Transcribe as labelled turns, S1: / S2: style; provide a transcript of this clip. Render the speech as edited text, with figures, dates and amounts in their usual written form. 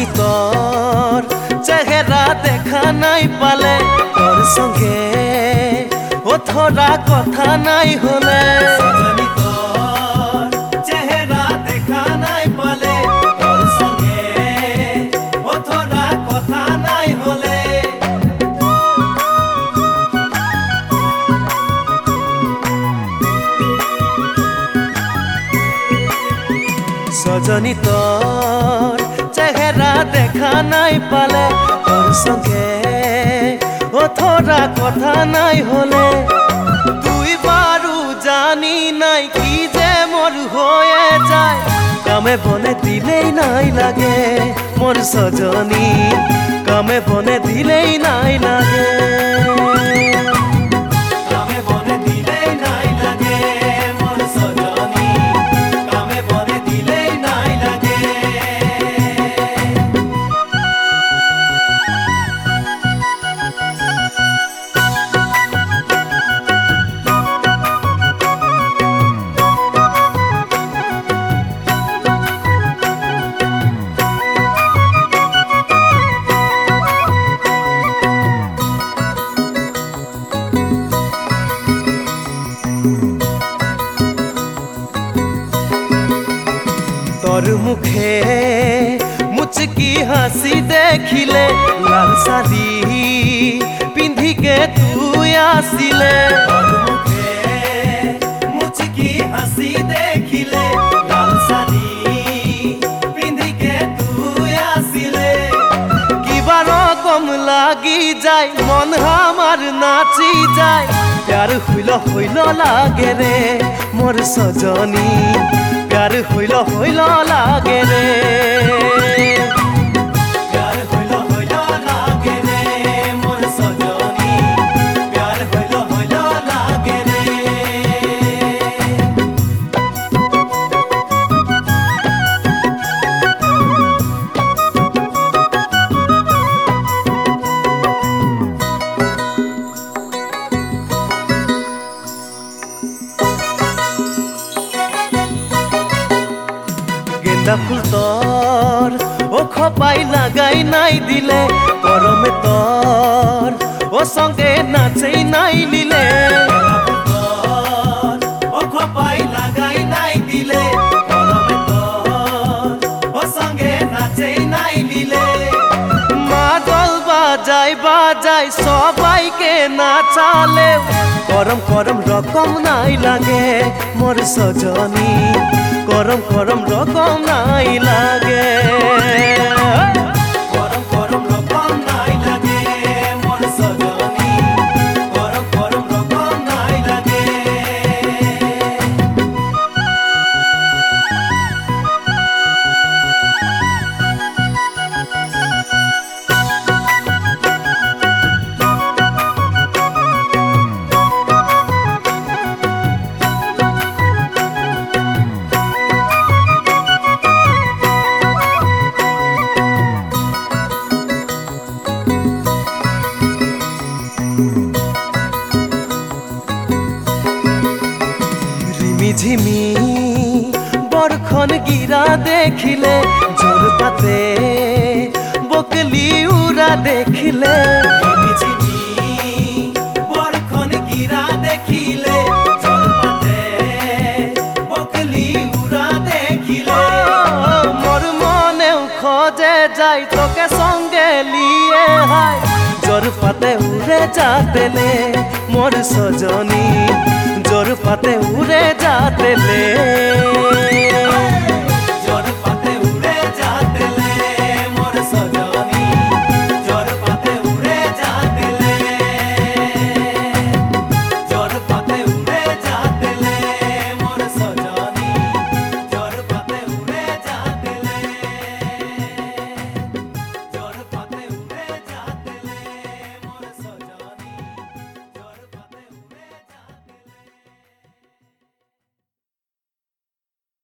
S1: তোর চেহারা দেখা নাই পালে তোর সঙ্গে ও থোড়া কথা নাই হলে সজনী তোর চেহারা দেখা নাই পালে তোর সঙ্গে ও থোড়া কথা নাই হলে সজনী তোর চেহারা দেখা নাই পালে তোর সঙ্গে ও থোড়া কথা নাই হলে তুই বারু জানি নাই কি যে মোর হয়ে যায় কামে বনে দিলেই নাই লাগে মোর সজনী কামে বনে দিলেই নাই লাগে তোর মুখে মুচকি হাসি দেখিলে লাল শাড়ি পিন্ধিকে তুই আসিলে তোর মুখে মুচকি হাসি দেখিলে লাল শাড়ি পিন্ধিকে তুই আসিলে কিবা রকম লাগি যায় মন আমার নাচি যায় প্যার হইল হইল লাগে রে মোর সজনী प्यार হইল হইল লাগে রে प्यार হইল হইল লাগে রে মোর সজনী प्यार হইল হইল লাগে রে ফুল তোর ও খপাই লাগাই নাই দিলে গরমে তোর ও সঙ্গে নাচেই নাই নিলে ও খপাই লাগাই নাই দিলে গরমে তোর ও সঙ্গে নাচেই নাই নিলে মাদল বাজাই বাজাই সবাইকে নাচালে গরম গরম রকম নাই লাগে মোর সজনী গরম গরম রকম নাই লাগে গরম গরম রকম নাই লাগে মোর সজনী গরম গরম রকম নাই লাগে ঝিমি বরখন গিরা দেখিলে জোর পাতে বকলি উড়া দেখিলে ঝিমি বরখন গিরা দেখিলে জোর পাতে বকলি উড়া দেখিলে মোর মনেও খোঁজে যাই তোকে সঙ্গে লিয়ে হায় জোর পাতে উড়ে যাতেলে মোর সজনী জোর পাতে উড়ে যাতেলে